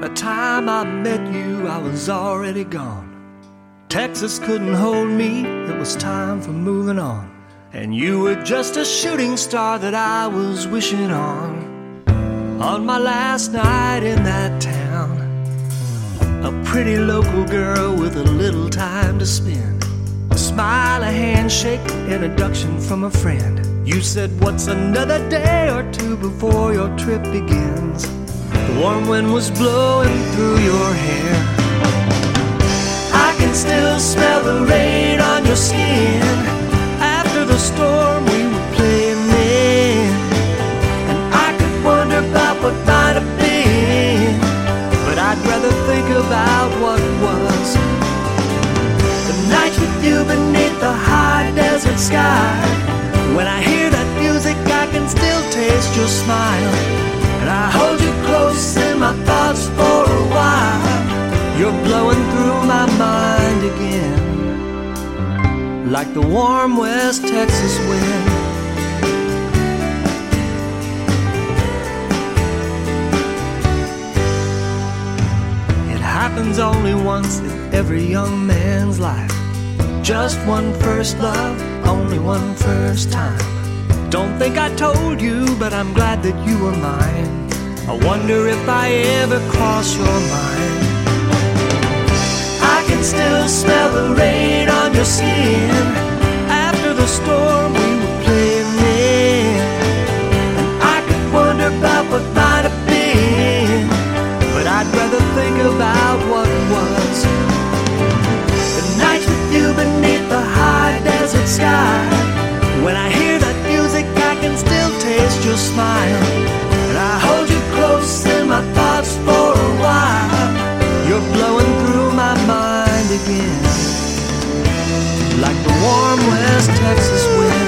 the time I met you, I was already gone. Texas couldn't hold me, it was time for moving on. And you were just a shooting star that I was wishing on. On my last night in that town, a pretty local girl with a little time to spend. A smile, a handshake, introduction from a friend. You said, what's another day or two before your trip begins? The warm wind was blowing through your hair. I can still smell the rain on your skin after the storm we were playing in. And I could wonder about what might have been, but I'd rather think about what was. The nights with you beneath the high desert sky. When I hear that music, I can still taste your smile. And I hold you close in my thoughts for a while. You're blowing through my mind again, like the warm West Texas wind. It happens only once in every young man's life. Just one first love, only one first time. Don't think I told you, but I'm glad that you were mine. I wonder if I ever cross your mind. I can still smell the rain on your skin after the storm we were playing in. And I could wonder about what might have been, but I'd rather think about what was. The nights with you beneath the high desert sky. When I hear that music, I can still taste your smile. And I hold you close in my thoughts for a while. You're blowing through my mind again, like the warm West Texas wind.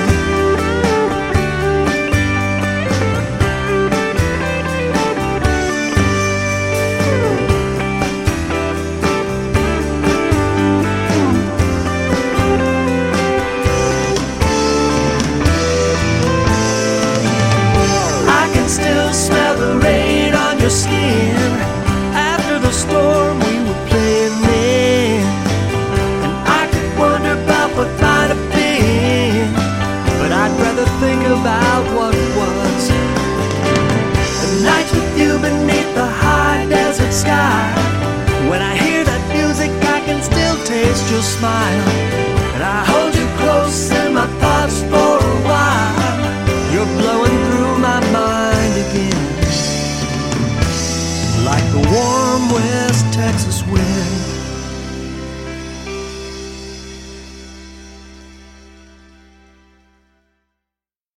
Still smell the rain on your skin after the storm we were playing in. And I could wonder about what might have been, but I'd rather think about what was. The nights with you beneath the high desert sky. When I hear that music, I can still taste your smile.